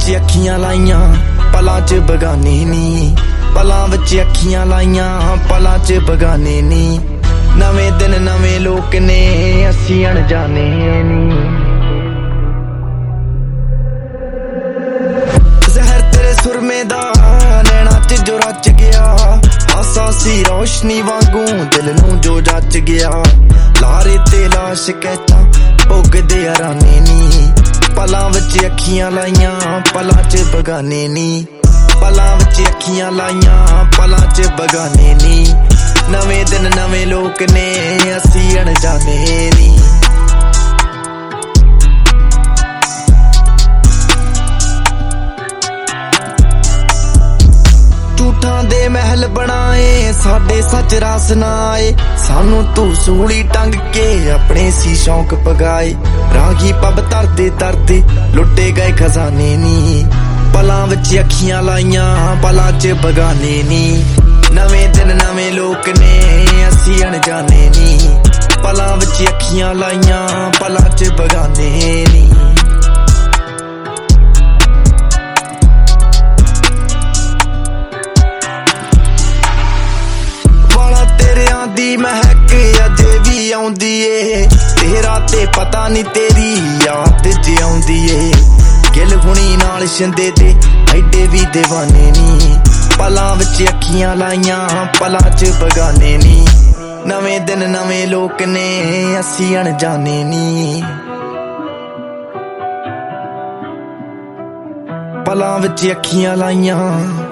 विच अखियां लाइयां पलां च बगाने नी, पलां विच अखियां लाइयां पलां च बगाने नी। नवें दिन नवें लोक ने असीं अणजाने नी। जहर तेरे सुरमे दा नैना च जो रच गया, आसा सी रोशनी वांगू दिल नूं जो जच गया। लारे ते लाश कहता भुगदे अराने नी, पलां विच अखियां लाइयां पलां च बगाने नी, पलां विच अखियां लाइयां पलां च बगाने नी। नवें दिन नवें लोक ने असीं अणजाने नी। झूठां दे महल बनाए साडे सच रास ना आए, सानू तू सूली टंग के अपने सी शौक पगाए। रागी पब तरदे तरदे लुटे गए खजाने नी, पलां विच अखियां लाइयां पलां च बगाने नी। नवें दिन नवें लोक ने असीं अणजाने नी, पलां विच अखियां लाइयां पलां च बगाने नी। दी महक अजे भी आउंदी ए, तेरा ते पता नी तेरी याद च आउंदी ए। गिल हुणी नाल शिंदे ते ऐडे भी दीवाने नी, पलां विच अखियां लाइयां पलां च बगाने नी। नवें दिन नवें लोक ने असीं अणजाने नी, पलां विच अखियां लाइयां